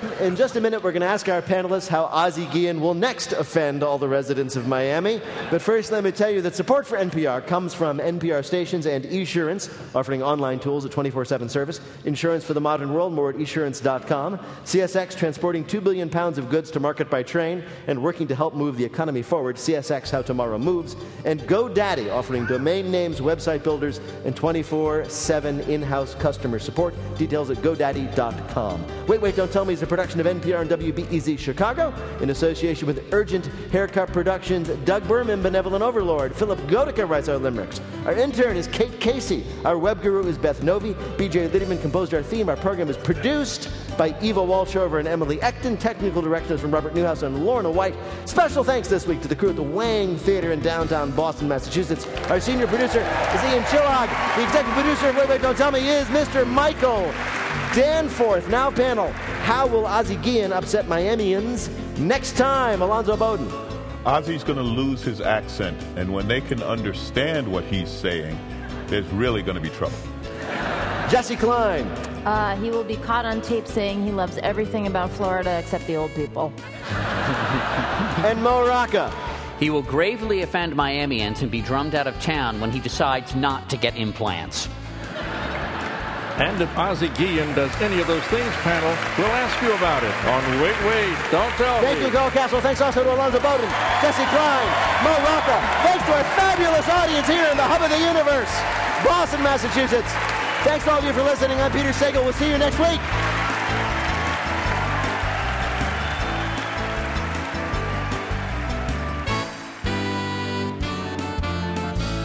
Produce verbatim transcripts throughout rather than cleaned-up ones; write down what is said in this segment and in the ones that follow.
In just a minute, we're going to ask our panelists how Ozzie Guillen will next offend all the residents of Miami. But first, let me tell you that support for N P R comes from N P R stations and Esurance, offering online tools at twenty-four seven service. Insurance for the modern world, more at esurance dot com. C S X, transporting two billion pounds of goods to market by train and working to help move the economy forward. C S X, how tomorrow moves. And GoDaddy, offering domain names, website builders, and twenty-four seven in-house customer support. Details at godaddy dot com. Wait, wait, don't tell me is a production of N P R and W B E Z Chicago in association with Urgent Haircut Productions. Doug Berman, Benevolent Overlord. Philip Godica writes our limericks. Our intern is Kate Casey. Our web guru is Beth Novi. B J Littman composed our theme. Our program is produced by Eva Walshover and Emily Ecton. Technical directors from Robert Newhouse and Lorna White. Special thanks this week to the crew at the Wang Theater in downtown Boston, Massachusetts. Our senior producer is Ian Chillog. The executive producer of Wait, Wait, Don't Tell Me is Mister Michael Danforth. Now, panel, how will Ozzie Guillen upset Miamians next time? Alonzo Bowden. Ozzie's going to lose his accent, and when they can understand what he's saying, there's really going to be trouble. Jesse Klein. Uh, he will be caught on tape saying he loves everything about Florida except the old people. And Mo Rocca. He will gravely offend Miamians and be drummed out of town when he decides not to get implants. And if Ozzie Guillen does any of those things, panel, we'll ask you about it on Wait, Wait, Don't Tell Me. Thank you, Carl Castle. Thanks also to Alonzo Bowden, Jesse Klein, Mo Rocca. Thanks to our fabulous audience here in the hub of the universe, Boston, Massachusetts. Thanks to all of you for listening. I'm Peter Sagal. We'll see you next week.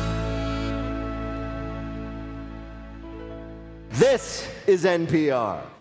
This is N P R.